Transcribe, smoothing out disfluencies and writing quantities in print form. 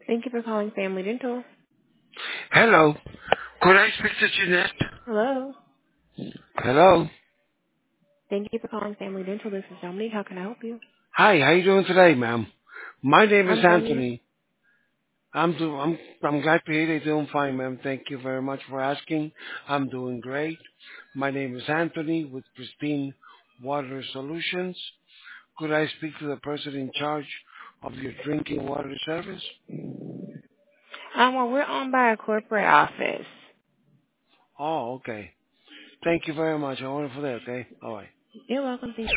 Thank you for calling Family Dental. Hello. Could I speak to Jeanette? Hello. Hello. Thank you for calling Family Dental. This is Dominique. How can I help you? Hi. How you doing today, ma'am? My name is I'm fine. Anthony. I'm glad to hear you're doing fine, ma'am. Thank you very much for asking. I'm doing great. My name is Anthony with Pristine Water Solutions. Could I speak to the person in charge of your drinking water service? Well, we're owned by a corporate office. Oh, okay. Thank you very much. I want it for that. Okay. All right. You're welcome. Thank